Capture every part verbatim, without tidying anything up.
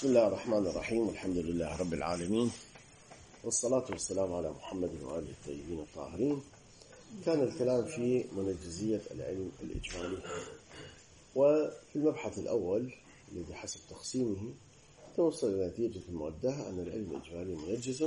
بسم الله الرحمن الرحيم، والحمد لله رب العالمين، والصلاة والسلام على محمد وآله الطيبين الطاهرين. كان الكلام في منجزية العلم الإجمالي، وفي المبحث الأول الذي حسب تقسيمه توصل إلى نتيجة المؤداة أن العلم الإجمالي منجز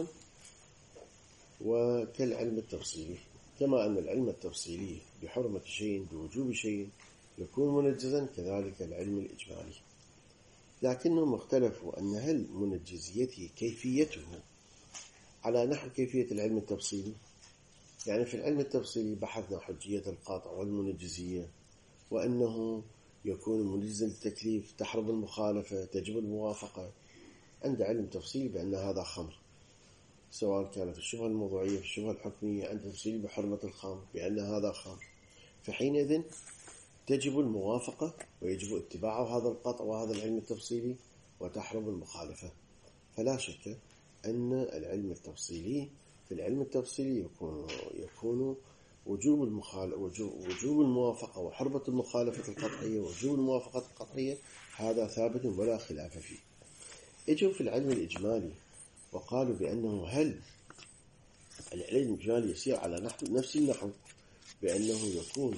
وكالعلم التفصيلي، كما أن العلم التفصيلي بحرمة شيء بوجوب شيء يكون منجزا، كذلك العلم الإجمالي. لكنهم اختلفوا أن هل منجزيته كيفيته على نحو كيفية العلم التفصيلي. يعني في العلم التفصيلي بحثنا حجية القاطع والمنجزية، وأنه يكون منجزا للتكليف، تحرم المخالفة، تجب الموافقة. عند علم تفصيلي بأن هذا خمر، سواء كانت الشبهة الموضوعية في الشبهة الحكمية، عند تفصيلي بحرمة الخمر بأن هذا خمر، فحينئذ تجب الموافقة ويجب اتباع هذا القطع وهذا العلم التفصيلي، وتحرم المخالفة. فلا شك أن العلم التفصيلي في العلم التفصيلي يكون يكون وجوب المخالفة وجوب الموافقة وحرمة المخالفة القطعية ووجوب الموافقة القطعية، هذا ثابت ولا خلاف فيه. اجوا في العلم الإجمالي وقالوا بأنه هل العلم الإجمالي يسير على نحو نفس النحو، بأنه يكون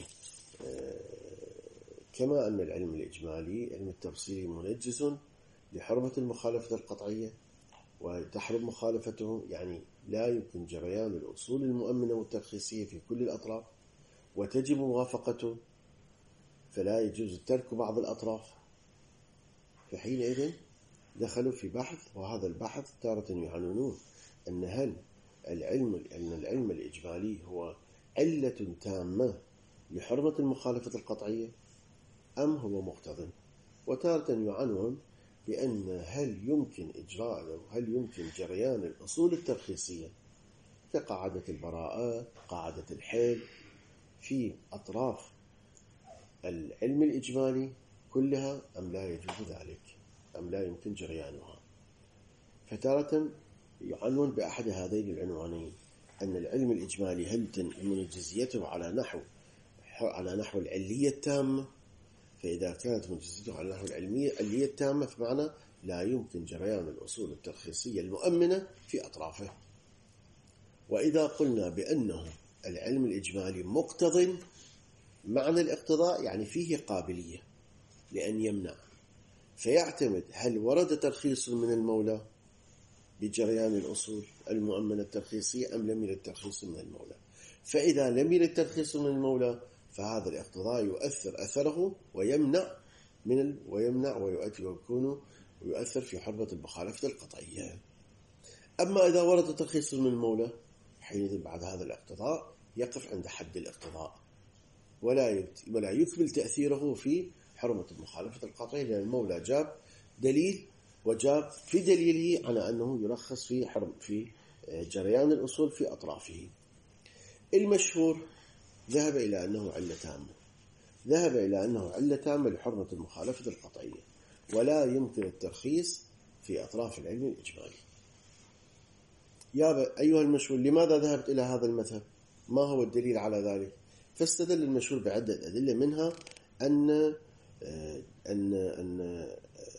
كما أن العلم الإجمالي علم التفصيلي منجز لحرمة المخالفة القطعية وتحرم مخالفته، يعني لا يمكن جريان الأصول المؤمنة والترخيصية في كل الأطراف، وتجب موافقته فلا يجوز الترك بعض الأطراف. فحينئذ دخلوا في بحث، وهذا البحث تارة يعنون أن هل العلم أن العلم الإجمالي هو علة تامة لحرمة المخالفة القطعية أم هو مقتضٍ، وتارة يعنون بأن هل يمكن إجراء هل يمكن جريان الأصول الترخيصية كقاعدة البراءة، قاعدة الحل، في أطراف العلم الإجمالي كلها أم لا يجوز ذلك، أم لا يمكن جريانها. فتارة يعنون بأحد هذين العنوانين أن العلم الإجمالي هل منجزيته على نحو على نحو العلية التامة، فإذا كانت منجزيته على نحو العلمية العلية التامة فمعنى لا يمكن جريان الأصول الترخيصية المؤمنة في أطرافه. وإذا قلنا بأنه العلم الإجمالي مقتضٍ، معنى الاقتضاء يعني فيه قابلية لأن يمنع، فيعتمد هل ورد ترخيص من المولى بجريان الأصول المؤمنة الترخيصية أم لم يرد ترخيص من المولى. فإذا لم يرد ترخيص من المولى فهذا الاقتضاء يؤثر أثره ويمنع من ال... ويمنع ويؤتي ويكون ويؤثر في حرمة المخالفة القطعية. أما إذا ورد ترخيص من المولى، حينئذ بعد هذا الاقتضاء يقف عند حد الاقتضاء ولا يت... ولا يكمل تأثيره في حرمة المخالفة القطعية، لأن المولى جاب دليل وجاب في دليله على أنه يرخص في حرم في جريان الأصول في أطرافه. المشهور ذهب إلى أنه علة تامة، ذهب إلى أنه علة تامة لحرمة المخالفة القطعية، ولا يمكن الترخيص في أطراف العلم الإجمالي. يا أيها المشهور، لماذا ذهبت إلى هذا المذهب؟ ما هو الدليل على ذلك؟ فاستدل المشهور بعدة أدلة، منها أن أن أن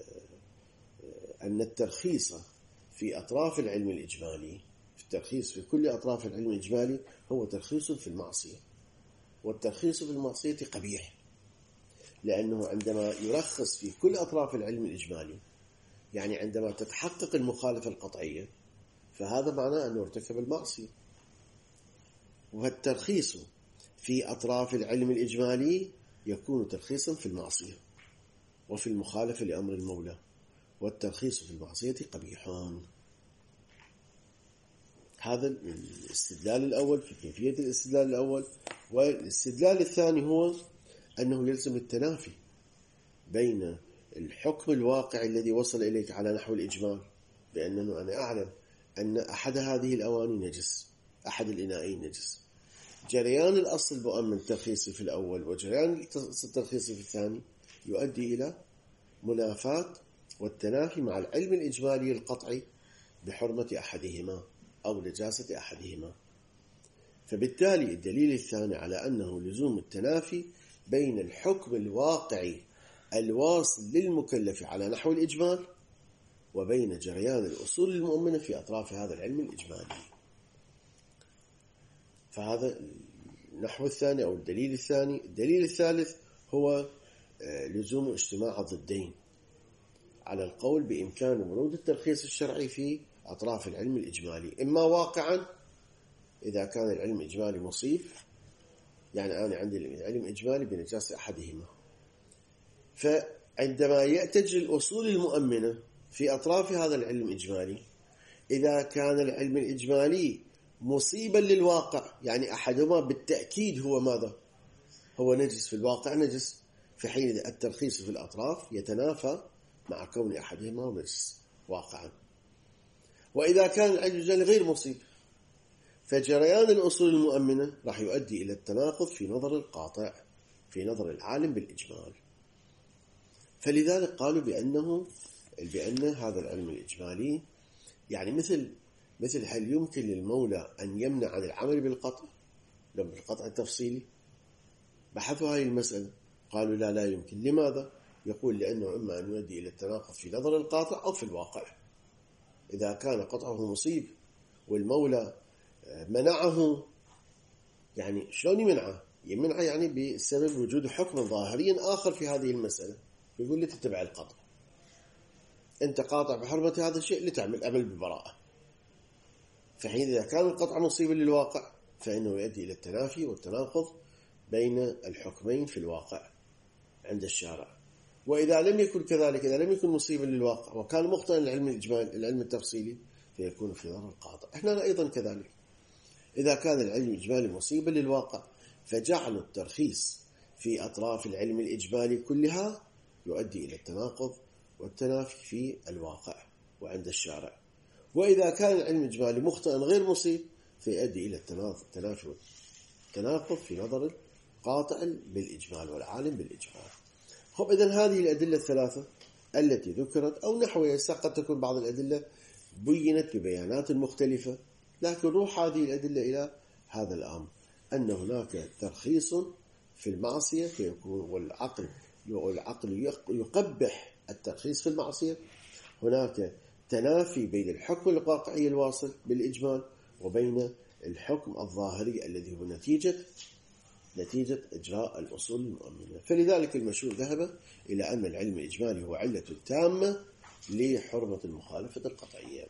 أن الترخيص في أطراف العلم الإجمالي، في الترخيص في كل أطراف العلم الإجمالي هو ترخيص في المعصية، والترخيص في المعصية قبيح، لأنه عندما يرخص في كل أطراف العلم الإجمالي يعني عندما تتحقق المخالفة القطعية فهذا معناه أنه ارتكب المعصية. والترخيص في أطراف العلم الإجمالي يكون ترخيصا في المعصية وفي المخالفة لأمر المولى، والترخيص في المعصية قبيحان. هذا الاستدلال الأول في كيفية الاستدلال الأول. والاستدلال الثاني هو أنه يلزم التنافي بين الحكم الواقع الذي وصل إليك على نحو الإجمال، بأنه أنا أعلم أن أحد هذه الأواني نجس، أحد الإناءين نجس، جريان الأصل المؤمن الترخيصي في الأول وجريان الترخيصي في الثاني يؤدي إلى منافاة والتنافي مع العلم الإجمالي القطعي بحرمة أحدهما أو نجاسة أحدهما. فبالتالي الدليل الثاني على أنه لزوم التنافي بين الحكم الواقعي الواصل للمكلف على نحو الإجمال وبين جريان الأصول المؤمنة في أطراف هذا العلم الإجمالي. فهذا النحو الثاني أو الدليل الثاني. الدليل الثالث هو لزوم اجتماع الضدين على القول بإمكان ورود الترخيص الشرعي في أطراف العلم الإجمالي، إما واقعا إذا كان العلم الإجمالي مصيب، يعني أنا عندي العلم الإجمالي بنجاسة أحدهما، فعندما يأتج الأصول المؤمنة في أطراف هذا العلم الإجمالي، إذا كان العلم الإجمالي مصيبا للواقع، يعني أحدهما بالتأكيد هو ماذا؟ هو نجس، في الواقع نجس، في حين الترخيص في الأطراف يتنافى مع كون أحدهما نجس واقعا. وإذا كان العلم الإجمالي غير مصيب، فجريان الأصول المؤمنة راح يؤدي إلى التناقض في نظر القاطع، في نظر العالم بالإجمال. فلذلك قالوا بأنه بأن هذا العلم الإجمالي يعني مثل مثل هل يمكن للمولى أن يمنع عن العمل بالقطع لما بالقطع التفصيلي؟ بحثوا هذه المسألة، قالوا لا لا يمكن. لماذا؟ يقول لأنه إما أن يؤدي إلى التناقض في نظر القاطع أو في الواقع. إذا كان قطعه مصيب والمولى منعه، يعني شلون يمنعه؟ يمنعه يعني بسبب وجود حكم ظاهري آخر في هذه المسألة، يقول لي تتبع القطع، أنت قاطع بحرمة هذا الشيء لتعمل أمل ببراءة. فحين إذا كان القطع مصيبا للواقع فإنه يؤدي إلى التنافي والتناقض بين الحكمين في الواقع عند الشارع. وإذا لم يكن كذلك، إذا لم يكن مصيبا للواقع وكان مخطئا العلم الإجمالي العلم التفصيلي، فيكون في نظر القاطع. إحنا أيضا كذلك، إذا كان العلم الإجمالي مصيبا للواقع فجعل الترخيص في أطراف العلم الإجمالي كلها يؤدي إلى التناقض والتنافي في الواقع وعند الشارع. وإذا كان العلم الإجمالي مخطئا غير مصيب فيؤدي إلى التنافي والتناقض في نظر القاطع بالإجمال والعالم بالإجمال. خب إذن هذه الأدلة الثلاثة التي ذكرت أو نحوها، قد تكون بعض الأدلة بينت ببيانات مختلفة، لكن روح هذه الأدلة إلى هذا الأمر، أن هناك ترخيص في المعصية فيكون، والعقل والعقل يقبح الترخيص في المعصية. هناك تنافي بين الحكم الواقعي الواصل بالإجمال وبين الحكم الظاهري الذي هو نتيجة نتيجة إجراء الأصول المؤمنة. فلذلك المشهور ذهب إلى أن العلم الإجمالي هو علة تامة لحرمة المخالفة القطعية.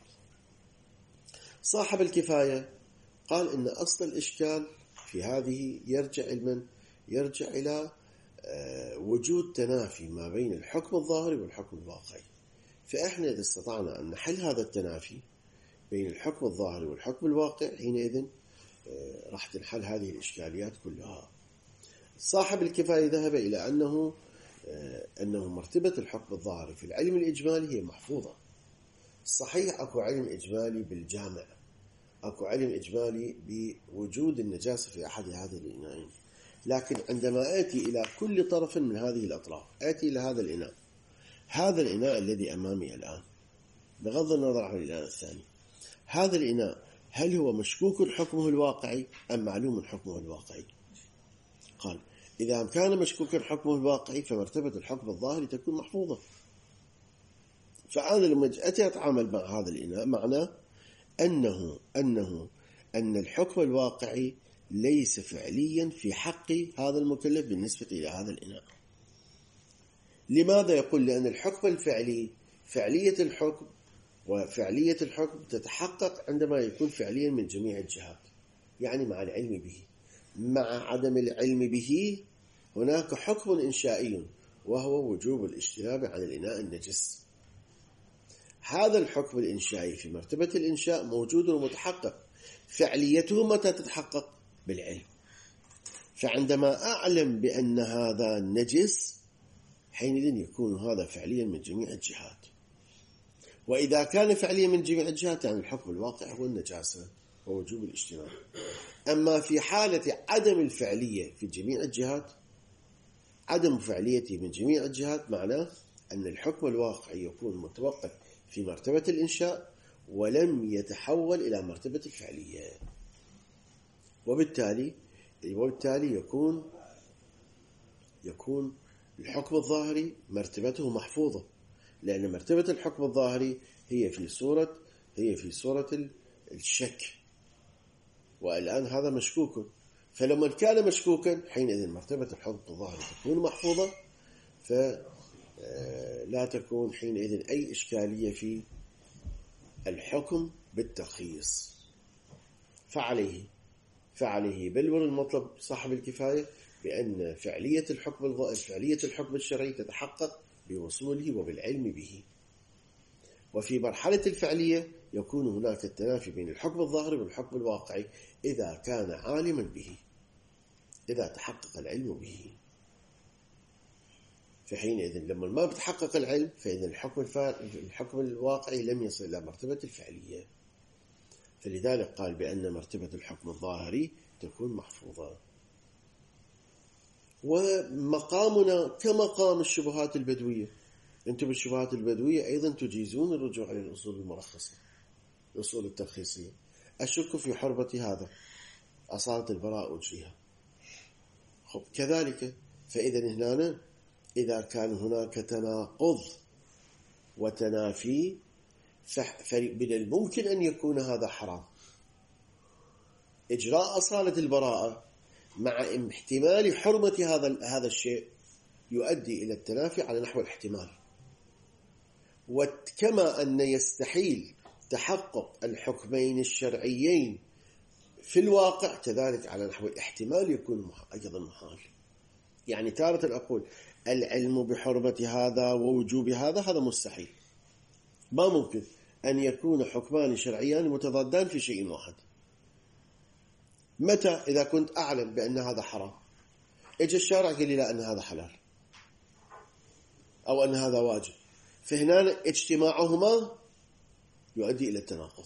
صاحب الكفاية قال إن أصل الإشكال في هذه يرجع إلى يرجع إلى وجود تنافي ما بين الحكم الظاهري والحكم الواقعي. فإحنا إذا استطعنا أن نحل هذا التنافي بين الحكم الظاهري والحكم الواقعي، حينئذ راح تنحل هذه الإشكاليات كلها. صاحب الكفاية ذهب إلى أنه أنه مرتبة الحكم الظاهري في العلم الإجمالي هي محفوظة. صحيح أكو علم إجمالي بالجامع، أكو علم إجمالي بوجود النجاسة في أحد هذه الإناءين، لكن عندما آتي إلى كل طرف من هذه الأطراف، آتي إلى هذا الإناء، هذا الإناء الذي أمامي الآن بغض النظر عن الإناء الثاني، هذا الإناء هل هو مشكوك حكمه الواقعي أم معلوم حكمه الواقعي؟ قال إذا كان مشكوكا حكمه الواقعي فمرتبة الحكم الظاهري تكون محفوظة. فأنا لما أتي أتعامل مع هذا الإناء معناه أنه أنه أن الحكم الواقعي ليس فعليا في حق هذا المكلف بالنسبة إلى هذا الإناء. لماذا يقول؟ لأن الحكم الفعلي، فعلية الحكم وفعلية الحكم تتحقق عندما يكون فعليا من جميع الجهات، يعني مع العلم به. مع عدم العلم به هناك حكم إنشائي وهو وجوب الاجتناب عن الإناء النجس. هذا الحكم الإنشائي في مرتبة الإنشاء موجود ومتحقق، فعليته متى تتحقق؟ بالعلم. فعندما أعلم بأن هذا نجس حينئذ يكون هذا فعليا من جميع الجهات. وإذا كان فعليا من جميع الجهات يعني الحكم الواقع هو النجاسة ووجوب الاجتناب. أما في حالة عدم الفعلية في جميع الجهات، عدم فعليته من جميع الجهات معناه أن الحكم الواقعي يكون متوقف في مرتبة الإنشاء ولم يتحول إلى مرتبة الفعلية، وبالتالي وبالتالي يكون يكون الحكم الظاهري مرتبته محفوظة، لأن مرتبة الحكم الظاهري هي في صورة هي في صورة الشك، والآن هذا مشكوك، فلما كان مشكوكا حينئذ مرتبة الحكم الظاهري تكون محفوظة، فلا تكون حينئذ أي إشكالية في الحكم بالترخيص. فعليه فعليه يبلور المطلب صاحب الكفاية بأن فعلية الحكم فعلية الحكم الشرعي تتحقق بوصوله وبالعلم به. وفي مرحلة الفعلية يكون هناك التنافي بين الحكم الظاهري والحكم الواقعي إذا كان عالما به، إذا تحقق العلم به. في حينئذ لما ما بتحقق العلم فإذا الحكم الحكم الواقعي لم يصل إلى مرتبة الفعلية. فلذلك قال بأن مرتبة الحكم الظاهري تكون محفوظة. ومقامنا كمقام الشبهات البدوية، أنتم بالشبهات البدوية أيضا تجيزون الرجوع إلى الأصول المرخصة، الأصول الترخيصية. أشك في حرمة هذا، أصالة البراء وجهها. كذلك فإذا هنا إذا كان هناك تناقض وتنافي فمن الممكن أن يكون هذا حرام. إجراء أصالة البراءة مع احتمال حرمة هذا هذا الشيء يؤدي إلى التنافي على نحو الاحتمال. وكما أن يستحيل تحقق الحكمين الشرعيين في الواقع كذلك على نحو الاحتمال يكون أيضا محال. يعني تارة أقول العلم بحرمة هذا ووجوب هذا، هذا مستحيل، ما ممكن أن يكون حكمان شرعيان متضادان في شيء واحد. متى؟ إذا كنت أعلم بأن هذا حرام، إجا الشارع قال لي لا أن هذا حلال أو أن هذا واجب، فهنا اجتماعهما يؤدي إلى التناقض،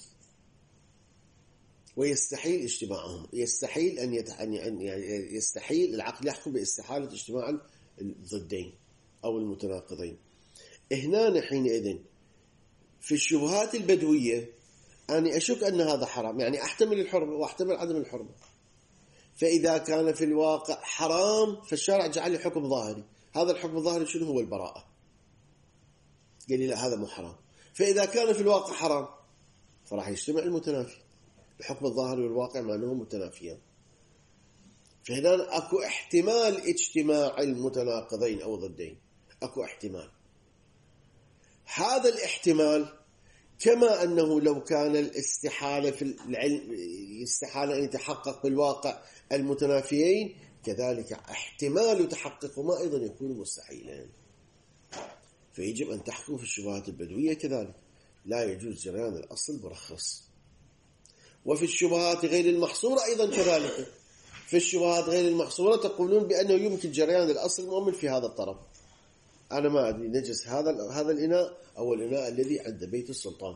ويستحيل اجتماعهم، يستحيل أن يتح... يعني يستحيل العقل يحكم باستحالة اجتماع الضدين أو المتناقضين. هنا حينئذ في الشبهات البدوية أنا أشك أن هذا حرام، يعني أحتمل الحرمة وأحتمل عدم الحرمة. فإذا كان في الواقع حرام فالشارع جعل لي حكم ظاهري، هذا الحكم الظاهري شنو هو؟ البراءة. قال لي لا هذا مو حرام. فإذا كان في الواقع حرام فراح يجتمع المتنافي، الحكم الظاهري والواقع مع أنهم متنافيان. فهنا أكو احتمال اجتماع المتناقضين أو ضدين، أكو احتمال. هذا الاحتمال كما أنه لو كان الاستحالة في العلم استحالة أن يتحقق بالواقع المتنافيين، كذلك احتمال تحققهما أيضا يكون مستحيلا. فيجب أن تحكم في الشبهات البدوية كذلك، لا يجوز جريان الأصل مرخص. وفي الشبهات غير المحصورة أيضا كذلك، في الشبهات غير المحصورة تقولون بأنه يمكن جريان الأصل المؤمن في هذا الطرف. أنا ما أدري نجس هذا هذا الإناء أو الإناء الذي عند بيت السلطان،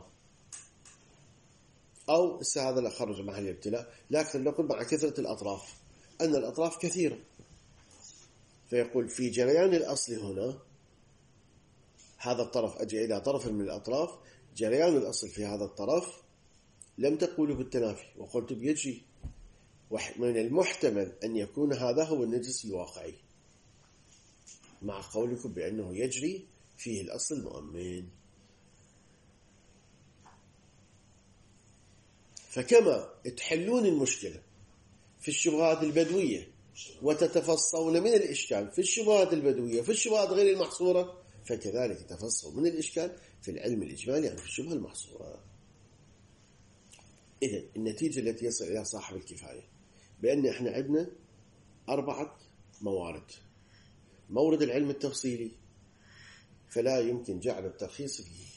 أو هذا لا خرج محل الابتلاء، لكن نقول مع كثرة الأطراف أن الأطراف كثيرة، فيقول في جريان الأصل هنا هذا الطرف أجي إلى طرف من الأطراف، جريان الأصل في هذا الطرف لم تقولوا بالتنافي وقلت بيجري، ومن المحتمل أن يكون هذا هو النجس الواقعي مع قولكم بأنه يجري فيه الأصل المؤمن. فكما تحلون المشكلة في الشبهات البدوية وتتفصلون من الإشكال في الشبهات البدوية في الشبهات غير المحصورة، فكذلك تفصل من الإشكال في العلم الإجمالي يعني في الشبهة المحصورة. إذن النتيجة التي يصل إليها صاحب الكفاية بأن إحنا عندنا أربعة موارد. مورد العلم التفصيلي فلا يمكن جعل الترخيص فيه.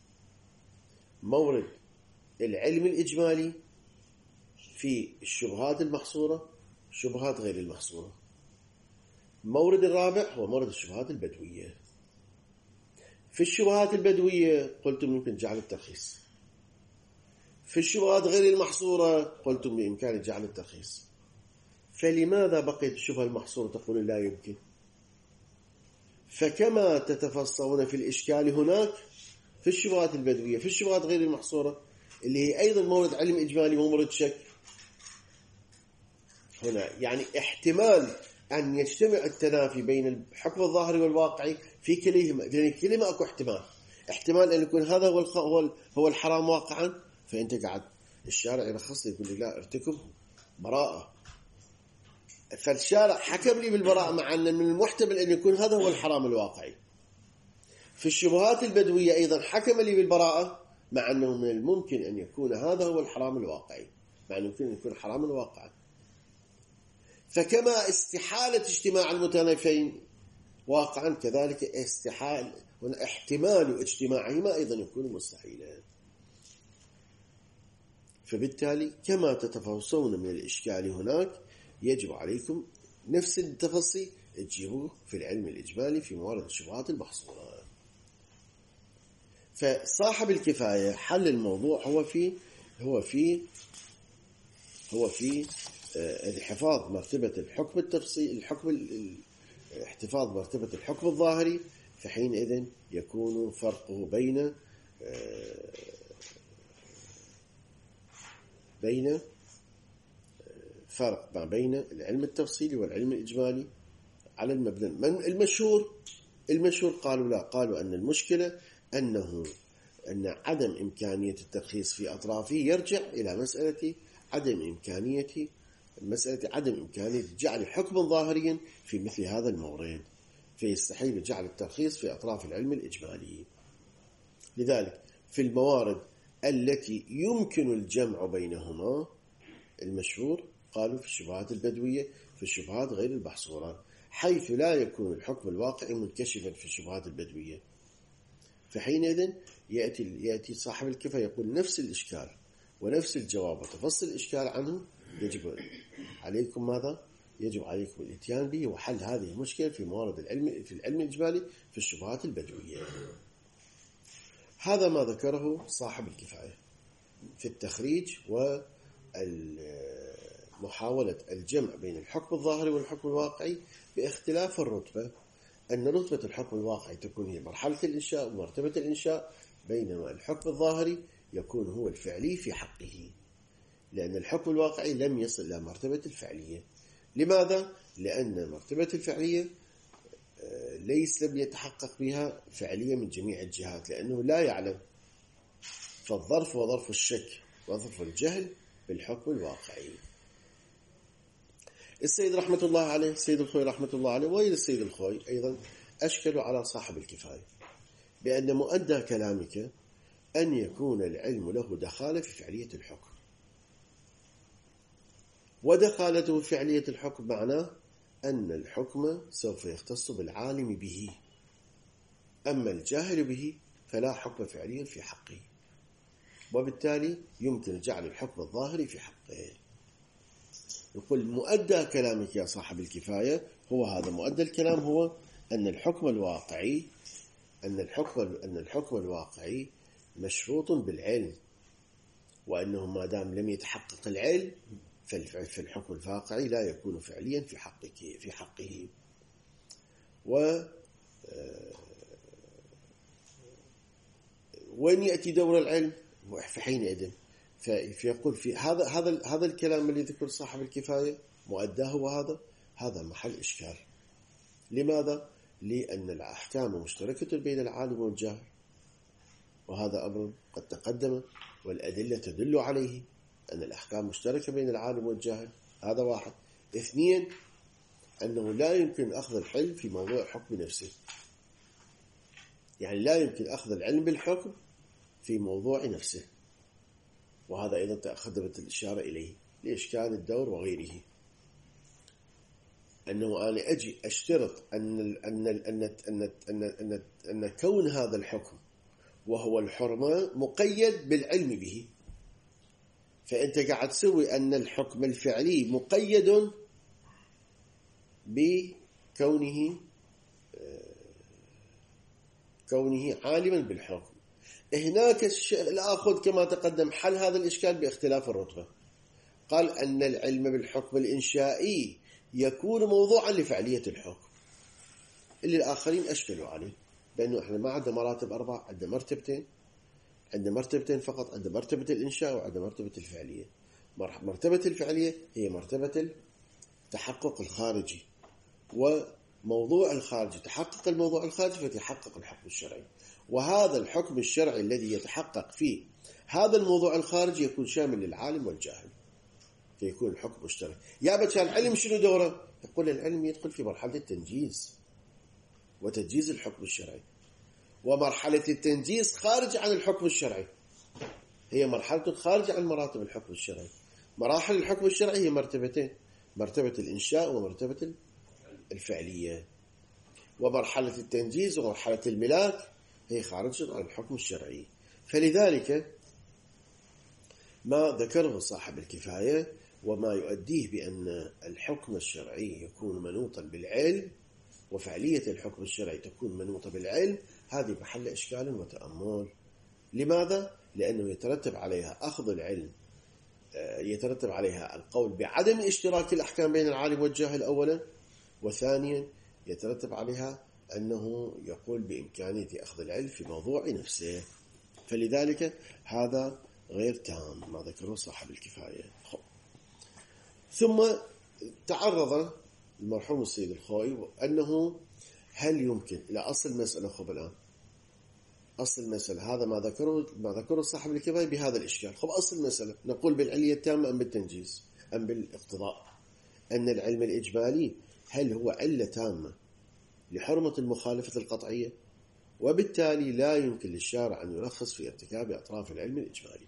مورد العلم الإجمالي في الشبهات المحصورة، الشبهات غير المحصورة. مورد الرابع هو مورد الشبهات البدوية. في الشبهات البدوية قلتم يمكن جعل الترخيص، في الشبهات غير المحصورة قلتم بإمكان جعل الترخيص. فلماذا بقيت الشبهة المحصورة تقول لا يمكن؟ فكما تتفصلون في الإشكال هناك في الشبهات البدوية في الشبهات غير المحصورة اللي هي أيضا مورد علم إجمالي ومورد شك، هنا يعني احتمال أن يجتمع التنافي بين الحكم الظاهري والواقعي في كلمة، في كلمة أكو احتمال احتمال أن يكون هذا هو هو الحرام واقعا، فأنت قاعد الشارع يرخص لي يقول لي لا ارتكب براءة، فالشارع حكم لي بالبراءة مع أن من المحتمل أن يكون هذا هو الحرام الواقعي. في الشبهات البدوية أيضا حكم لي بالبراءة مع أنه من الممكن أن يكون هذا هو الحرام الواقعي، مع أنه يمكن أن يكون حراما واقعا. فكما استحالة اجتماع المتنافين واقعا، كذلك استحال واحتمال اجتماعهما أيضا يكون مستحيلا. فبالتالي كما تتفوصون من الإشكال هناك، يجب عليكم نفس التفصيل تجيبوه في العلم الإجمالي في موارد الشبهات المحصورة. فصاحب الكفاية حل الموضوع هو في هو في هو في احتفاظ مرتبة الحكم التفصيل الحكم احتفاظ مرتبة الحكم الظاهري، فحينئذ يكون فرقه بين بين فرق ما بين العلم التفصيلي والعلم الإجمالي على المبنى المشهور. المشهور قالوا لا، قالوا أن المشكلة أنه أن عدم إمكانية الترخيص في أطرافه يرجع إلى مسألة عدم إمكانية مسألة عدم إمكانية جعل حكما ظاهريا في مثل هذا المورد، فيستحيل جعل الترخيص في أطراف العلم الإجمالي. لذلك في الموارد التي يمكن الجمع بينهما المشهور قالوا في الشبهات البدوية، في الشبهات غير المحصورة، حيث لا يكون الحكم الواقعي منكشفا في الشبهات البدوية. فحينئذ يأتي يأتي صاحب الكفاية يقول نفس الإشكال ونفس الجواب وتفصل الإشكال عنه، يجب عليكم ماذا؟ يجب عليكم الاتيان به وحل هذه المشكلة في موارد العلم في العلم الإجمالي في الشبهات البدوية. هذا ما ذكره صاحب الكفاية في التخريج ومحاولة الجمع بين الحكم الظاهري والحكم الواقعي باختلاف الرتبة، أن رتبة الحكم الواقعي تكون هي مرحلة الإنشاء ومرتبة الإنشاء، بينما الحكم الظاهري يكون هو الفعلي في حقه، لأن الحكم الواقعي لم يصل إلى مرتبة الفعلية. لماذا؟ لأن مرتبة الفعلية ليس لم يتحقق بها فعلية من جميع الجهات، لأنه لا يعلم، فالظرف وظرف الشك وظرف الجهل بالحكم الواقعي. السيد رحمة الله عليه السيد الخوي رحمة الله عليه وإلى السيد الخوي أيضا أشكلوا على صاحب الكفاية بأن مؤدى كلامك أن يكون العلم له دخالة في فعلية الحكم، ودخالته في فعلية الحكم معناه أن الحكم سوف يختص بالعالم به، أما الجاهل به فلا حكم فعليا في حقه، وبالتالي يمكن جعل الحكم الظاهري في حقه. يقول مؤدى كلامك يا صاحب الكفاية هو هذا، مؤدى الكلام هو أن الحكم الواقعي أن الحكم أن الحكم الواقعي مشروط بالعلم، وأنه ما دام لم يتحقق العلم في الحكم الواقعي لا يكون فعليا في حقه في حقه. و وين يأتي دور العلم في حينئذ؟ فيقول في هذا هذا هذا الكلام اللي ذكر صاحب الكفاية مؤداه وهذا هذا محل إشكال. لماذا؟ لأن الأحكام مشتركة بين العالم والجاهل، وهذا أمر قد تقدم والأدلة تدل عليه أن الأحكام مشتركة بين العالم والجاهل. هذا واحد. اثنين، أنه لا يمكن أخذ الحلم في موضوع الحكم نفسه، يعني لا يمكن أخذ العلم بالحكم في موضوع نفسه، وهذا أيضا تأخذت الإشارة إليه لإشكال الدور وغيره، أنه أنا أجي أشترط أن أن أن أن أن أن أن كون هذا الحكم وهو الحرمة مقيد بالعلم به، فأنت قاعد تسوي أن الحكم الفعلي مقيد بكونه كونه عالما بالحكم. هناك الآخذ كما تقدم حل هذا الإشكال باختلاف الرتبة، قال أن العلم بالحكم الإنشائي يكون موضوعا لفعلية الحكم، اللي الآخرين أشكلوا عليه بأنه إحنا ما عندنا مراتب أربعة، عندنا مرتبتين عندنا مرتبتين فقط، عندنا مرتبة الإنشاء وعندنا مرتبة الفعلية. مرتبة الفعلية هي مرتبة التحقق الخارجي، وموضوع الخارجي تحقق الموضوع الخارجي فتحقق الحكم الشرعي، وهذا الحكم الشرعي الذي يتحقق فيه هذا الموضوع الخارجي يكون شامل للعالم والجاهل، فيكون الحكم مشترك. يا كان العلم شنو دوره؟ يقول العلم يدخل في مرحلة التنجيز وتنجيز الحكم الشرعي، ومرحلة التنجيز خارج عن الحكم الشرعي، هي مرحلة خارج عن مراتب الحكم الشرعي. مراحل الحكم الشرعي هي مرتبتين، مرتبة الإنشاء ومرتبة الفعلية، ومرحلة التنجيز ومرحلة الملاك هي خارج عن الحكم الشرعي. فلذلك ما ذكره صاحب الكفاية وما يؤديه بأن الحكم الشرعي يكون منوطا بالعلم وفعلية الحكم الشرعي تكون منوطة بالعلم، هذه محل إشكال وتأمل. لماذا؟ لأنه يترتب عليها أخذ العلم، يترتب عليها القول بعدم اشتراك الأحكام بين العالم والجاهل أولا، وثانيا يترتب عليها أنه يقول بإمكانية أخذ العلم في موضوع نفسه. فلذلك هذا غير تام ما ذكره صاحب الكفاية. ثم تعرض المرحوم السيد الخوئي أنه هل يمكن إلى أصل المسألة. خب الآن أصل المسألة هذا ما ذكره ما ذكره صاحب الكفاية بهذا الإشكال. خب أصل المسألة نقول بالعلية التامة أم بالتنجيز أم بالاقتضاء؟ أن العلم الإجمالي هل هو علة تامة لحرمة المخالفة القطعية، وبالتالي لا يمكن للشارع أن يرخص في ارتكاب أطراف العلم الإجمالي،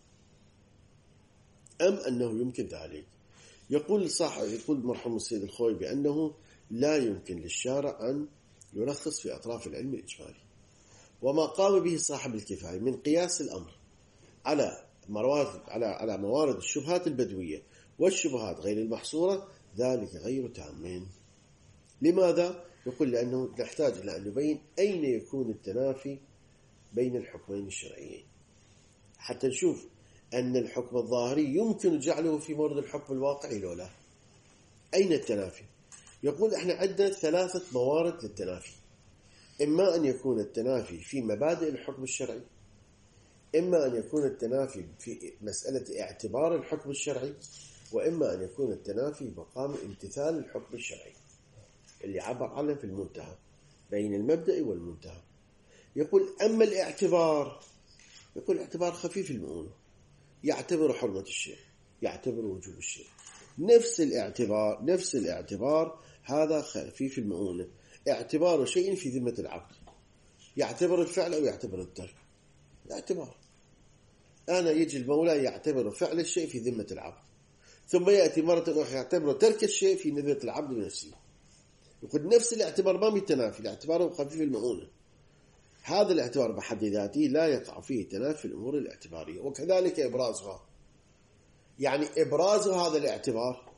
أم أنه يمكن ذلك؟ يقول صح يقول مرحوم السيد الخوئي بأنه لا يمكن للشارع أن يرخص في أطراف العلم الإجمالي، وما قام به صاحب الكفاية من قياس الأمر على موارد على على موارد الشبهات البدوية والشبهات غير المحصورة ذلك غير تام. لماذا؟ يقول لأنه نحتاج إلى أن نبين أين يكون التنافي بين الحكمين الشرعيين حتى نشوف أن الحكم الظاهري يمكن جعله في مورد الحكم الواقعي لو لا. أين التنافي؟ يقول إحنا عندنا ثلاثة موارد للتنافي، إما أن يكون التنافي في مبادئ الحكم الشرعي، إما أن يكون التنافي في مسألة اعتبار الحكم الشرعي، وإما أن يكون التنافي مقام امتثال الحكم الشرعي اللي عبر عنه في المنتهى بين المبدأ والمنتهى. يقول أما الاعتبار، يقول اعتبار خفيف المؤونة، يعتبر حرمة الشيء، يعتبر وجوب الشيء، نفس الاعتبار نفس الاعتبار هذا خفيف المؤونة، اعتبار شيء في ذمة العبد، يعتبر الفعل أو يعتبر الترك. اعتبار أنا يجي المولى يعتبر فعل الشيء في ذمة العبد، ثم يأتي مرة أخرى يعتبر ترك الشيء في ذمة العبد بنفسه. يقول نفس الاعتبار ما بيتنافي، الاعتبار خفيف المؤونة، هذا الاعتبار بحد ذاته لا يقع فيه تنافي الأمور الاعتبارية. وكذلك إبرازها، يعني إبراز هذا الاعتبار،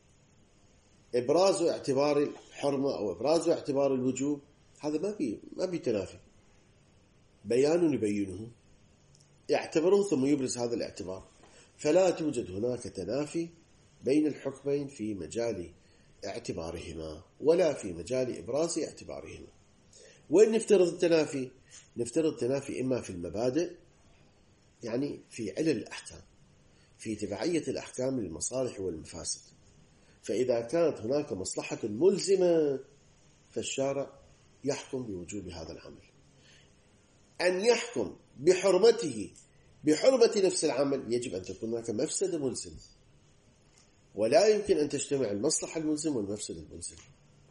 إبراز اعتبار الحرمة أو إبراز اعتبار الوجوب، هذا ما بي ما بيتنافي، بيان يبينه، يعتبره ثم يبرز هذا الاعتبار. فلا توجد هناك تنافي بين الحكمين في مجال اعتبارهما ولا في مجال إبراز اعتبارهما. وين نفترض التنافي؟ نفترض التنافي إما في المبادئ، يعني في علل الأحكام، في تبعية الأحكام للمصالح والمفاسد. فإذا كانت هناك مصلحة ملزمة فالشارع يحكم بوجوب هذا العمل. أن يحكم بحرمته بحرمة نفس العمل يجب أن تكون هناك مفسدة ملزمة، ولا يمكن أن تجتمع المصلحة الملزمة والمفسدة الملزمة.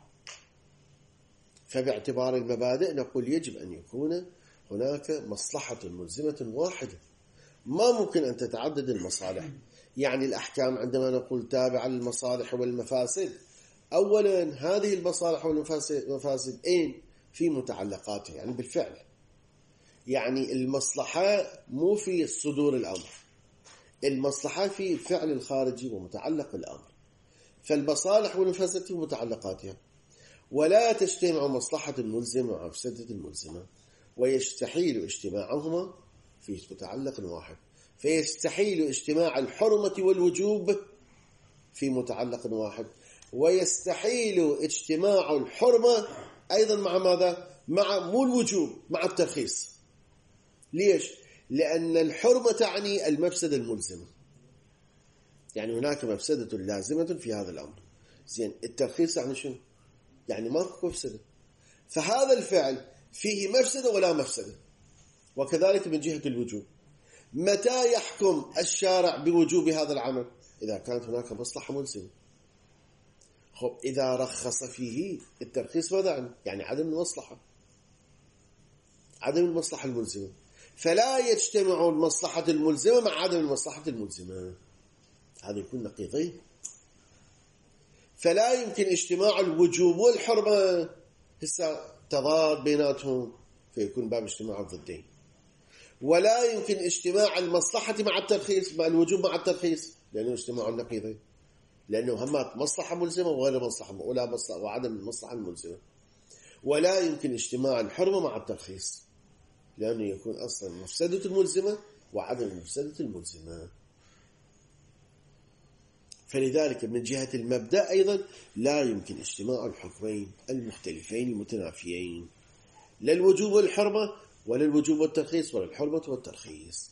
فباعتبار المبادئ نقول يجب أن يكون هناك مصلحة ملزمة واحدة، ما ممكن أن تتعدد المصالح. يعني الأحكام عندما نقول تابعة للمصالح والمفاسد، أولا هذه المصالح والمفاسد أين؟ في متعلقاتها، يعني بالفعل. يعني المصلحة مو في صدور الأمر، المصلحة في الفعل الخارجي ومتعلق الأمر. فالمصالح والمفاسد في متعلقاتها، ولا تجتمع مصلحة ملزمة مع مفسدة ملزمة، ويستحيل اجتماعهما في متعلق واحد. فيستحيل اجتماع الحرمة والوجوب في متعلق واحد، ويستحيل اجتماع الحرمة أيضا مع ماذا؟ مع مو الوجوب، مع الترخيص. ليش؟ لأن الحرمة تعني المفسدة الملزمة، يعني هناك مفسدة لازمة في هذا الأمر. زين، الترخيص يعني شنو؟ يعني ما هو مفسدة. فهذا الفعل فيه مفسدة ولا مفسدة، وكذلك من جهة الوجوب. متى يحكم الشارع بوجوب هذا العمل؟ إذا كانت هناك مصلحة ملزمة. خب إذا رخص فيه الترخيص ماذا يعني؟ يعني عدم المصلحة، عدم المصلحة الملزمة، فلا يجتمع المصلحة الملزمة مع عدم المصلحة الملزمة، هذا يكون نقيضين. فلا يمكن اجتماع الوجوب والحرمة، هسه تضاد بيناتهم فيكون باب اجتماع الضدين. ولا يمكن اجتماع المصلحة مع الترخيص، مع الوجوب مع الترخيص، لأنه اجتماع النقيضين، لأنه همات مصلحة ملزمة وغير مصلحة ولا مصلحة وعدم المصلحة الملزمة. ولا يمكن اجتماع الحرمة مع الترخيص، لأنه يكون أصلا مفسدة الملزمة وعدم المفسدة الملزمة. فلذلك من جهة المبدأ أيضا لا يمكن اجتماع الحكمين المختلفين المتنافيين، لا الوجوب والحرمة ولا الوجوب والترخيص ولا الحرمة والترخيص.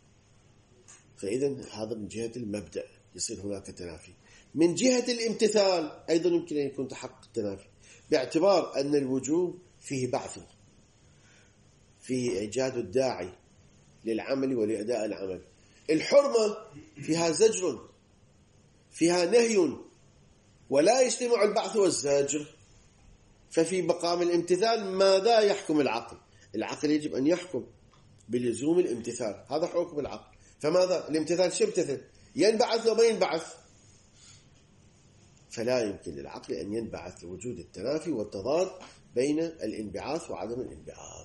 فإذا هذا من جهة المبدأ يصير هناك تنافي. من جهة الامتثال أيضا يمكن أن يكون تحقق التنافي، باعتبار أن الوجوب فيه بعث، فيه إيجاد الداعي للعمل ولأداء العمل. الحرمة فيها زجر، فيها نهي، ولا يجتمع البعث والزجر. ففي مقام الامتثال ماذا يحكم العقل؟ العقل يجب أن يحكم بلزوم الامتثال، هذا حكم العقل. فماذا الامتثال؟ شو امتثل؟ ينبعث وما ينبعث؟ فلا يمكن للعقل أن ينبعث لوجود التنافي والتضاد بين الانبعاث وعدم الانبعاث.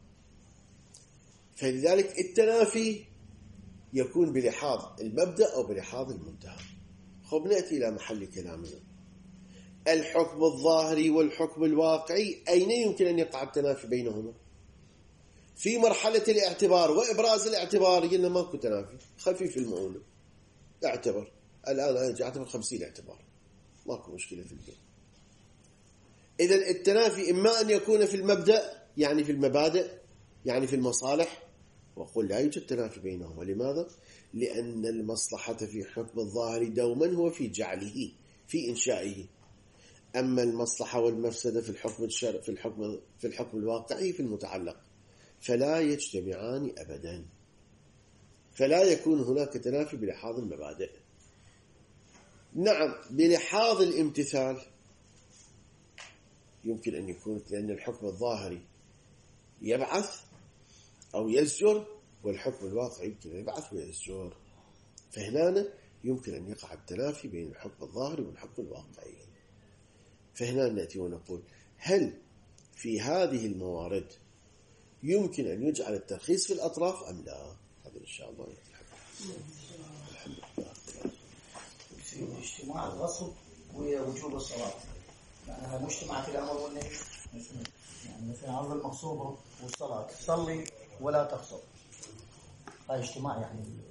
فلذلك التنافي يكون بلحاظ المبدأ أو بلحاظ المنتهى. خب نأتي إلى محل كلامنا. الحكم الظاهري والحكم الواقعي أين يمكن أن يقع التنافي بينهما؟ في مرحلة الاعتبار وإبراز الاعتبار قلنا ماكو تنافي، خفيف المؤونة، اعتبر. الآن أنا أعتبر خمسين اعتبار، ماكو مشكلة في البيت. إذن التنافي إما أن يكون في المبدأ يعني في المبادئ يعني في المصالح، وقل لا يوجد تنافي بينهما. لماذا؟ لأن المصلحة في حكم الظاهر دوما هو في جعله، في إنشائه. أما المصلحة والمفسدة في الحكم الشرع في الحكم في الحكم الواقعي في المتعلق، فلا يجتمعان أبدا. فلا يكون هناك تنافي بلحاظ المبادئ. نعم بلحاظ الامتثال يمكن أن يكون، لأن الحكم الظاهري يبعث أو يزجر، والحكم الواقعي يمكن أن يبعث ويزجر. فهنا يمكن أن يقع التنافي بين الحكم الظاهري والحكم الواقعي. فهنا نأتي ونقول هل في هذه الموارد يمكن أن يجعل الترخيص في الأطراف أم لا؟ هذا إن شاء الله الحمد لله. في اجتماع الغصب ووجوب الصلاة، لأنها مجتمعة الأمر والنهي. يعني مثلا عرض المغصوب والصلاة، تصلي ولا تغصب، هذا اجتماع يعني